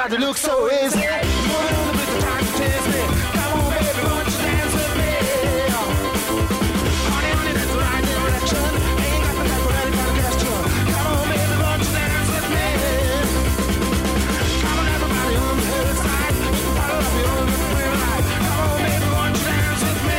everybody looks so easy. Moving on the beat, the time to chase me. Come on, baby, won't you dance with me? Honey, honey, that's the right direction. Ain't got the time for any kind of question. Come on, baby, won't you dance with me? Come on, everybody on the hillside. Follow up your own little life. Come on, baby, won't you dance with me?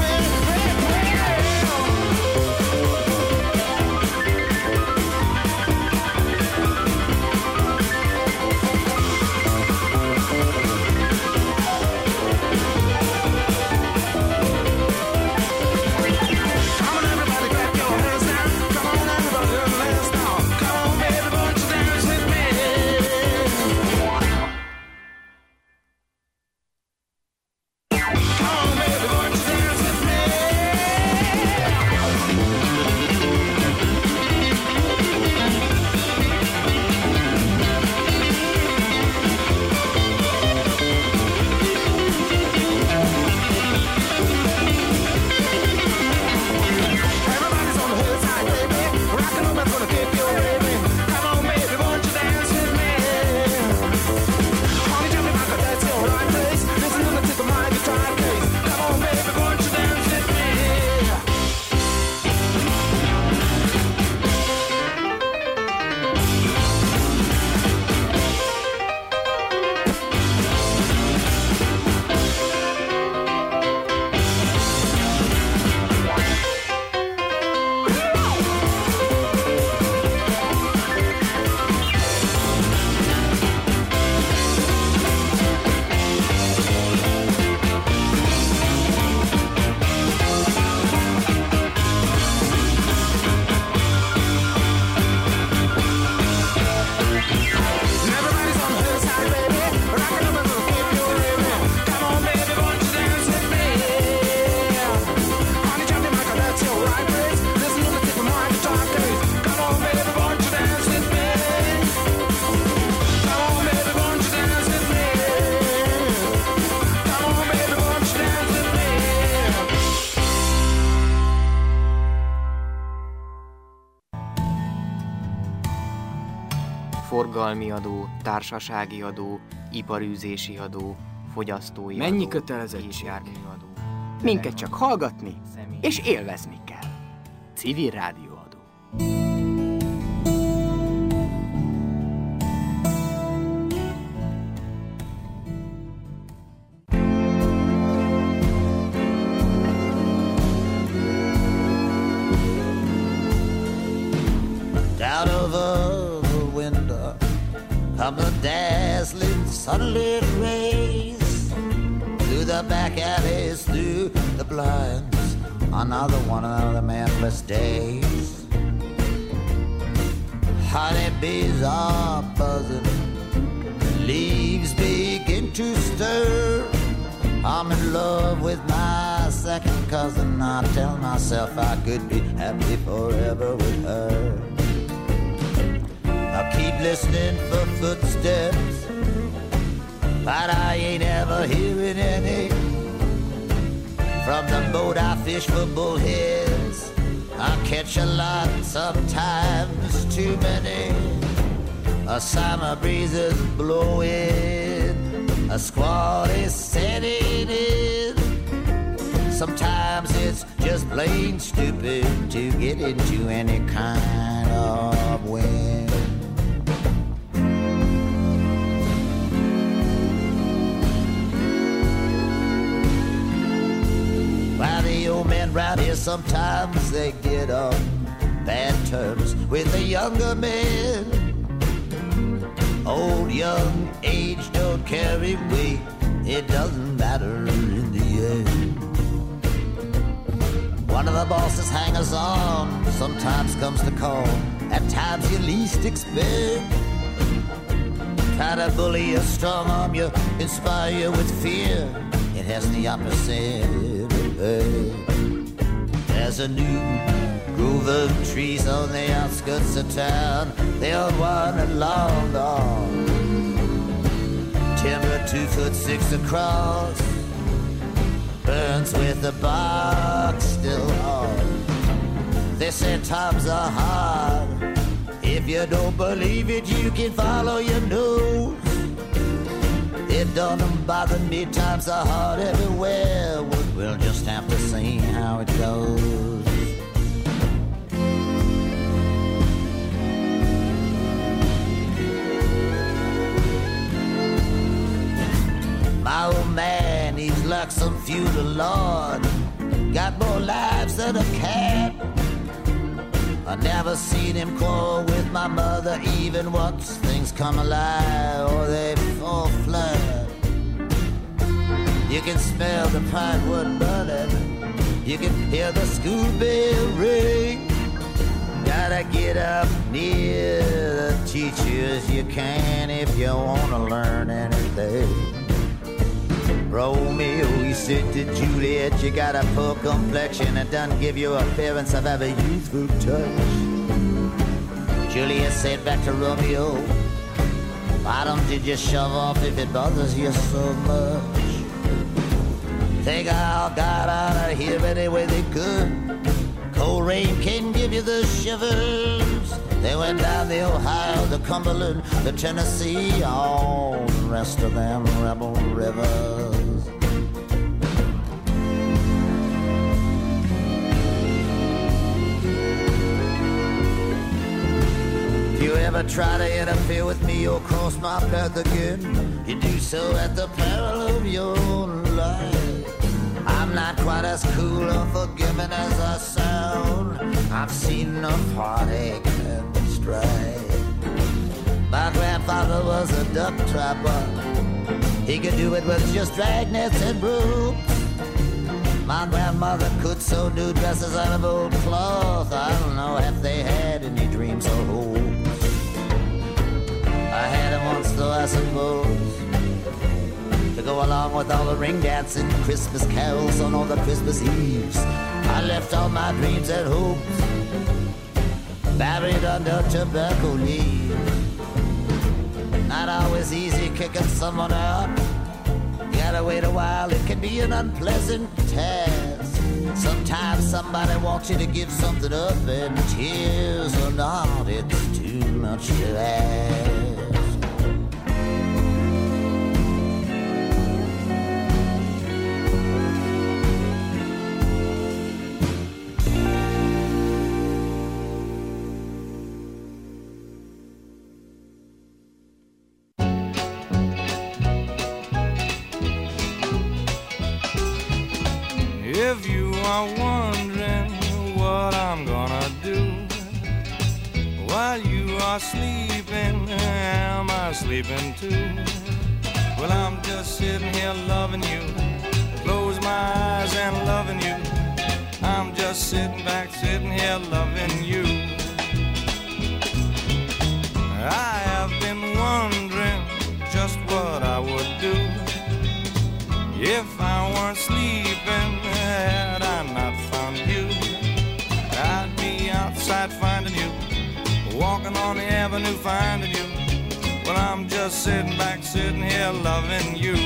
Forgalmi adó, társasági adó, iparűzési adó, fogyasztói mennyi adó, kötelezettség? járműadó. Minket csak hallgatni és élvezni kell. Civil rádióadó. Out over the window come the dazzling sunlit rays, through the back alleys, through the blinds, another one of the manless days. Honeybees are buzzing, leaves begin to stir. I'm in love with my second cousin. I tell myself I could be happy forever with her. I keep listening for footsteps, but I ain't ever hearing any. From the boat I fish for bullheads, I catch a lot, sometimes too many. A summer breeze is blowing, a squall is setting in. Sometimes it's just plain stupid to get into any kind of wind. While the old men round here, sometimes they get on bad terms with the younger men. Old, young, age don't carry weight, it doesn't matter in the end. One of the bosses hangers on sometimes comes to call at times you least expect. Try to bully you, strong arm you, inspire you with fear. It has the opposite effect. There's a new grove of trees on the outskirts of town. The old one had long gone, timber 2'6" across, burns with the bark still on. They say times are hard. If you don't believe it, you can follow your nose. it done bothering me, times are hard everywhere. We'll just have to see how it goes. My old man, he's like some feudal lord, got more lives than a cat. I never seen him quarrel with my mother even once. Things come alive or they fall flat. You can smell the pine wood burning, you can hear the school bell ring. Gotta get up near the teachers you can if you wanna learn anything. Romeo, he said to Juliet, you got a poor complexion and doesn't give you appearance of having youthful touch. Juliet said back to Romeo, why don't you just shove off if it bothers you so much? They all got out of here any way they could. Cold rain can give you the shivers. They went down the Ohio, the Cumberland, the Tennessee, all the rest of them rebel rivers. If you ever try to interfere with me or cross my path again, you do so at the peril of your own life. I'm not quite as cool or forgiving as I sound. I've seen enough heartache and strife. My grandfather was a duck trapper. He could do it with just dragnets and ropes. My grandmother could sew new dresses out of old cloth. I don't know if they had any dreams or hopes. I had them once though, I suppose, to go along with all the ring dancing, Christmas carols on all the Christmas Eves. I left all my dreams and hopes buried under tobacco leaves. Not always easy kicking someone out. You gotta wait a while, it can be an unpleasant task. Sometimes somebody wants you to give something up, and tears or not, it's too much to ask. If you are wondering what I'm gonna do while you are sleeping, am I sleeping too? Well, I'm just sitting here loving you, close my eyes and loving you. I'm just sitting back, sitting here loving you. I have been wondering just what I would do if I weren't sleeping, had I not found you. I'd be outside finding you, walking on the avenue finding you. Well, I'm just sitting back, sitting here loving you.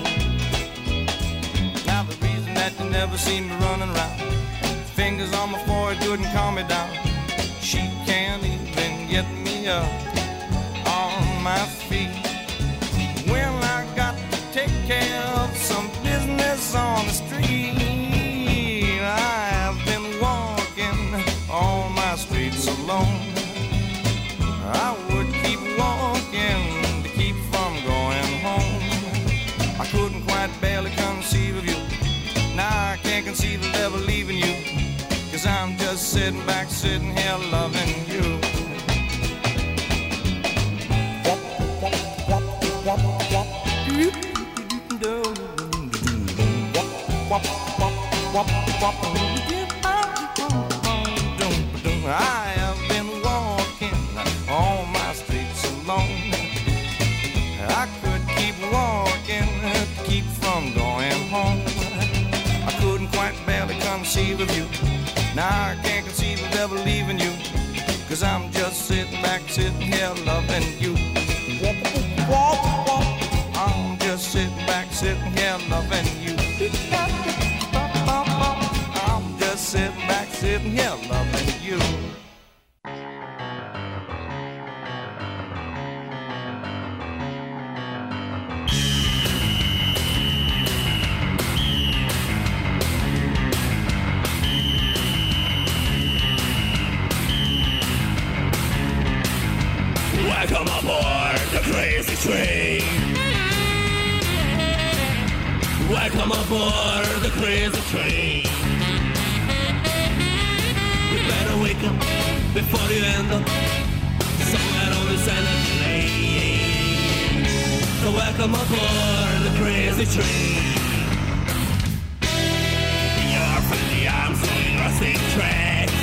Now the reason that you never see me running around, fingers on my forehead couldn't calm me down. She can't even get me up on my feet. Well, I got to take care of some business on the street. I have been walking all my streets alone. I would keep walking to keep from going home. I couldn't quite barely conceive of you. Now I can't conceive of ever leaving you, 'cause I'm just sitting back, sitting here loving you. I have been walking all my streets alone. I could keep walking to keep from going home. I couldn't quite barely conceive of you. Now I can't conceive of ever leaving you, 'cause I'm just sitting back, sitting here loving you. I'm just sitting back, sitting here loving you. I'm just sitting back, sitting here loving you. aboard the crazy train. Welcome aboard the crazy train. You better wake up before you end up somewhere on this energy lane. So welcome aboard the crazy train. You're from the arms of rusting tracks.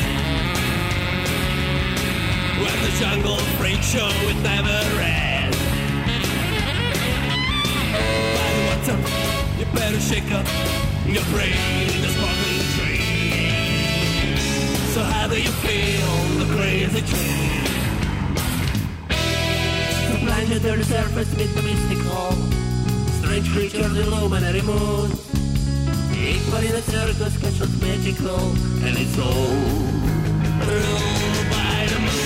When the jungle freak show it never ends. By the water, you better shake up your brain in the sparkling train. So how do you feel the crazy train? So plunge to the surface with the mystical strange creatures illuminate every moon. Equal in a circus catch what's magical, and it's all ruled by the moon.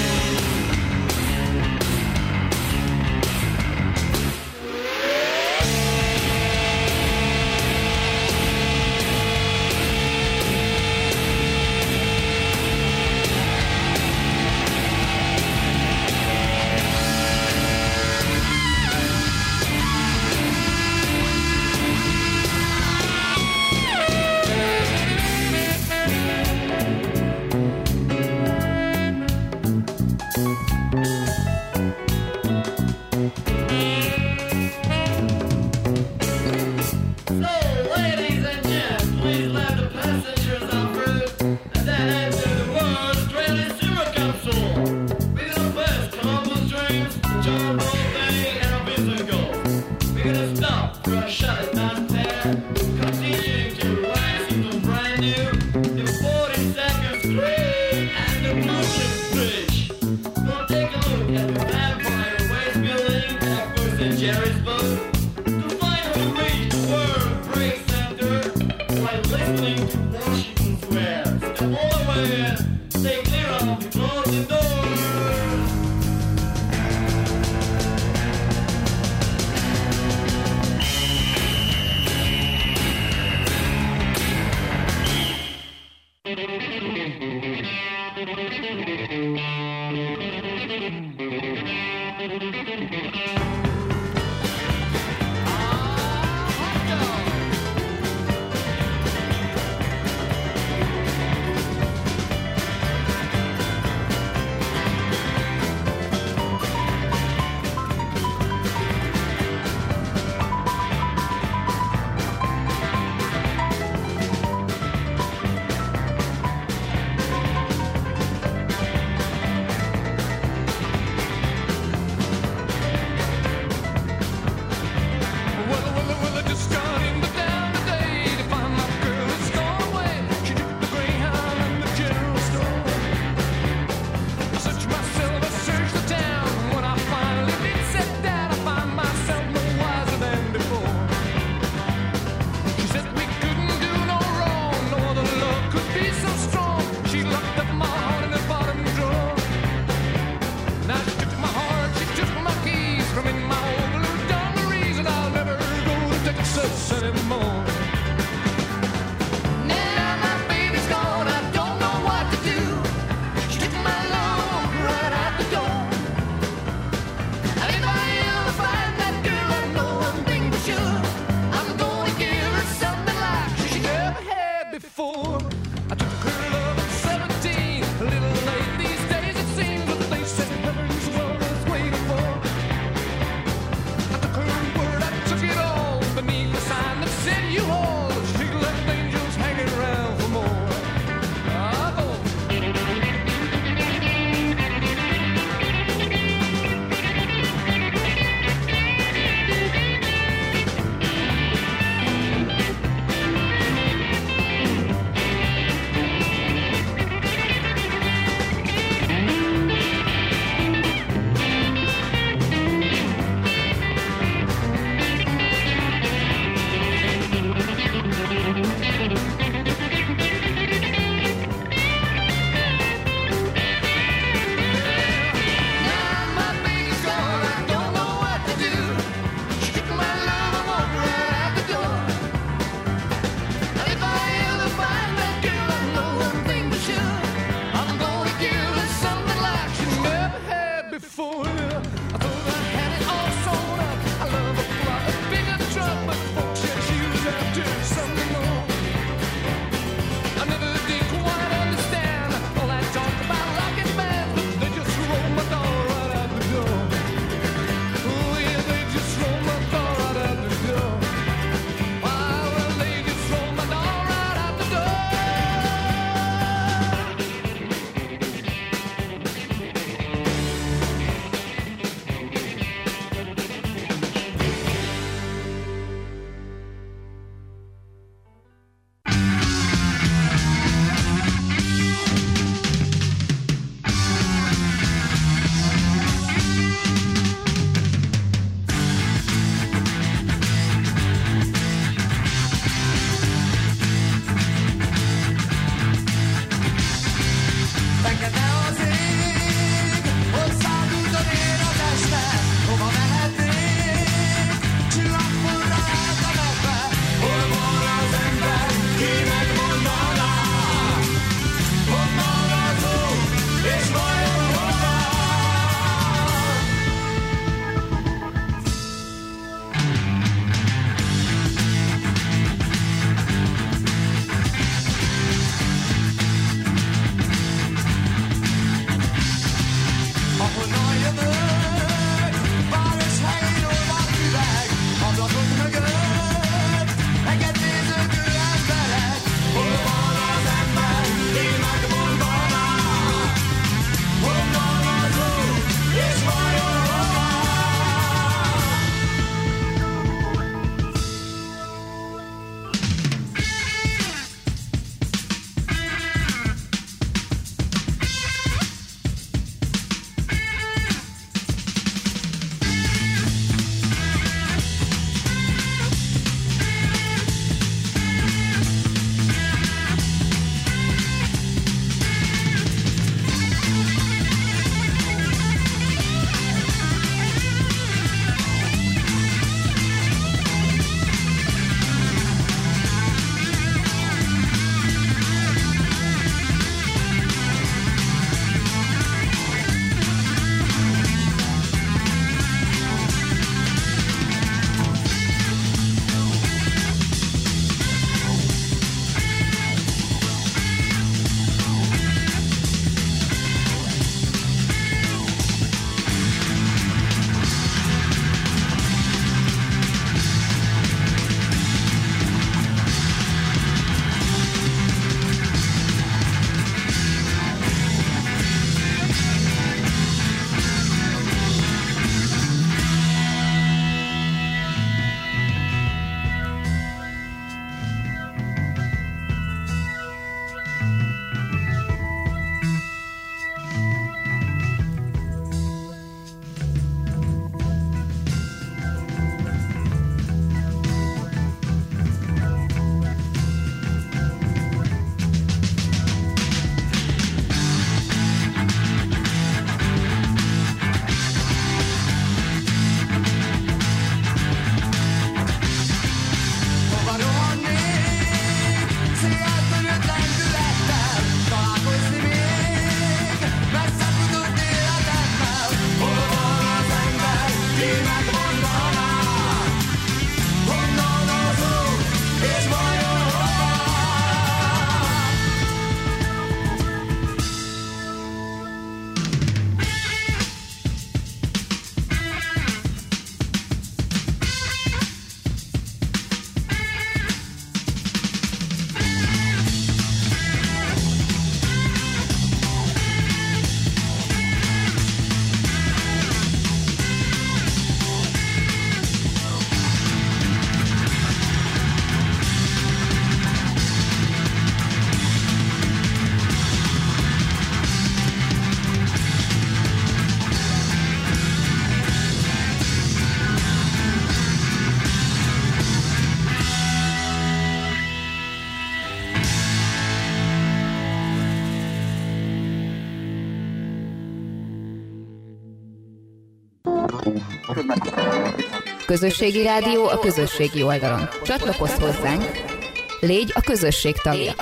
Közösségi rádió a közösségi oldalon. Csatlakozz hozzánk, légy a közösség tagja.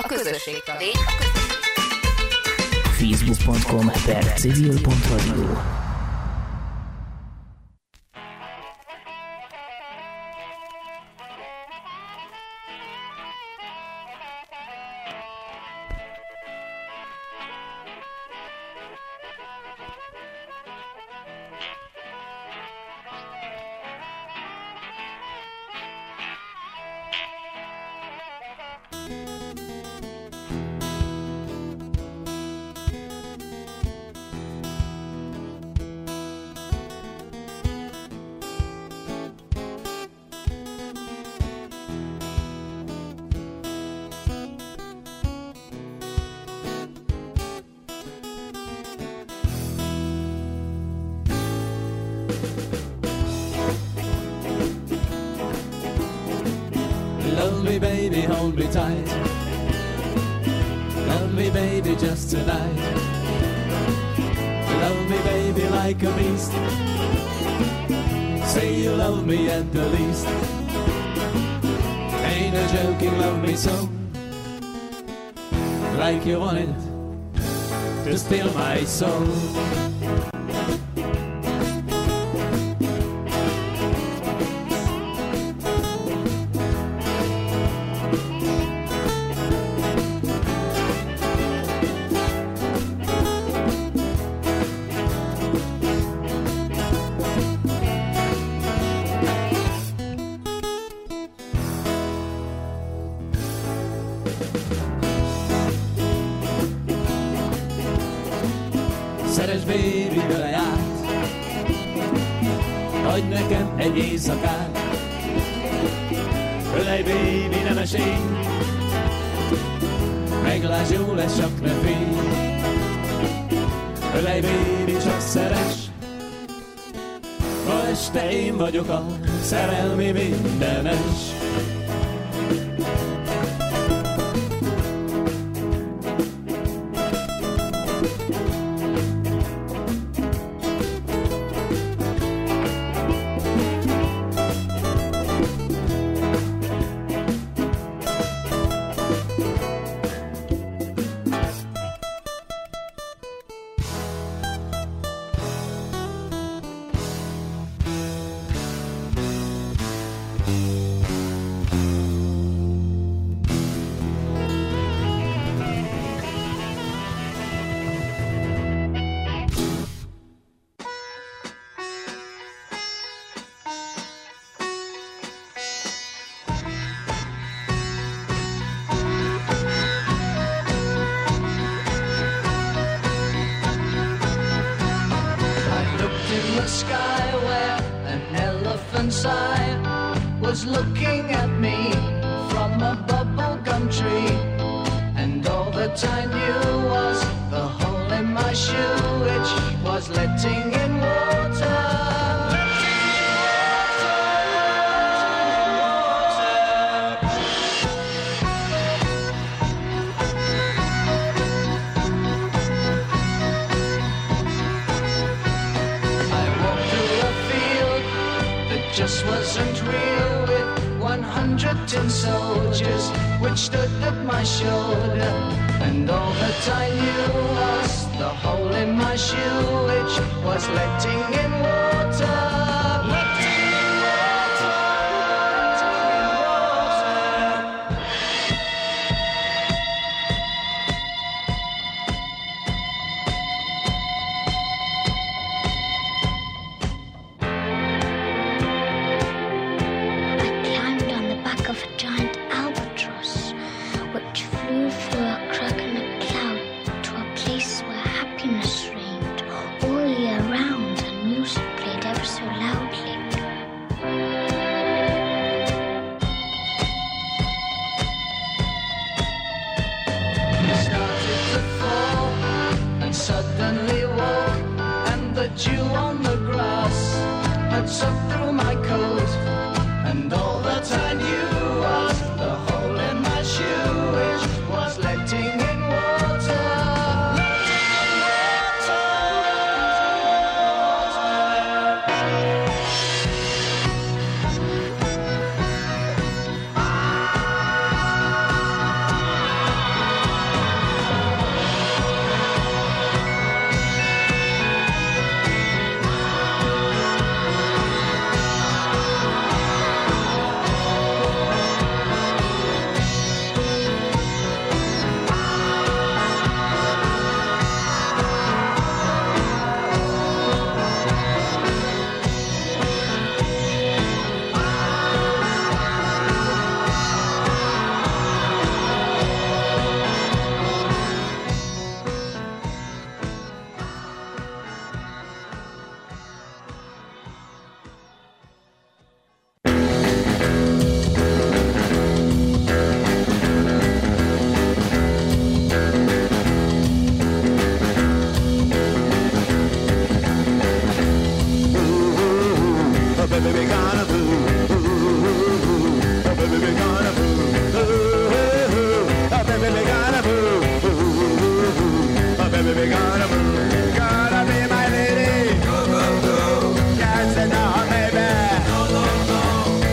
Facebook.com/civil.radio. Love me, baby, hold me tight. Love me, baby, just tonight. Love me, baby, like a beast. Say you love me at the least. Ain't no joking, love me so. Like you wanted to steal my soul. Szeres baby, vele át, adj nekem egy éjszakát. Ölej baby, nem esély, meglásd, jó lesz, csak ne félj. Ölej baby, csak szeres, ma este én vagyok a szerelmi mindenes. Was looking at me from a bubblegum tree, and all that I knew was the hole in my shoe, which was letting in water. I walked through a field that just wasn't real, 100 tin soldiers which stood at my shoulder, and all that I knew was the hole in my shoe, which was letting in water. Letting in water. All year round, and music played we gonna do? Oh, baby, we gonna do? Oh, baby, we gonna do? Oh, baby, we gonna do? Gonna be my lady. Go, go, go. Can't say no, baby. No, no, no.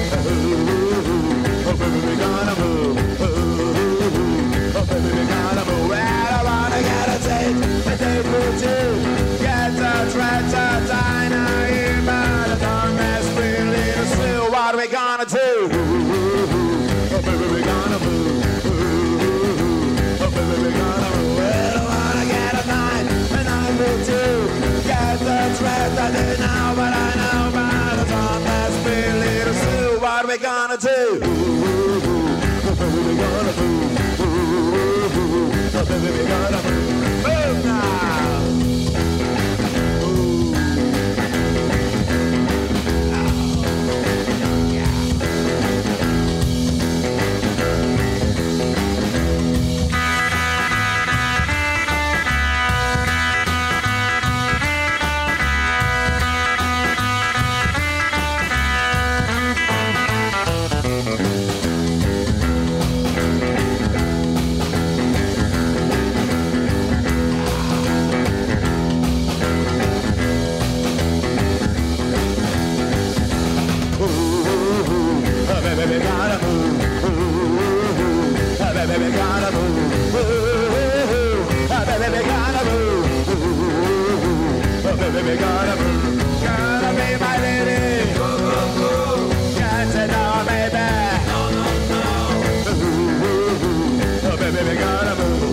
Oh, baby, we gonna move. Oh, baby, we gonna move. Well, I wanna get a taste. A date with you. Get a treasure diner here by the tongue that's really the still. What are we gonna do? Oh, baby, we gonna move. Oh, baby, we gonna move. Well, I wanna get a night with you. Get the treasure dinner, but I know by the tongue that's really the still. What are we gonna do? Oh, baby, we gonna move. Oh, baby, we gonna move. Move now. Baby, gotta move. Baby, gotta move. Baby, gotta move. Baby, gotta move. Gotta be my lady. Go, go, go. Can't say no, baby. No, no, no. Baby, gotta move.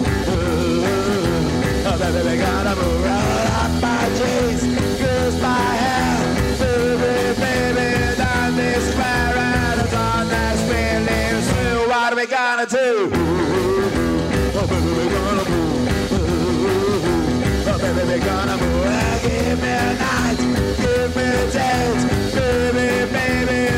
Baby, gotta move. Roll up my jeans, goose my hair. Baby, down this square. What are we gonna do?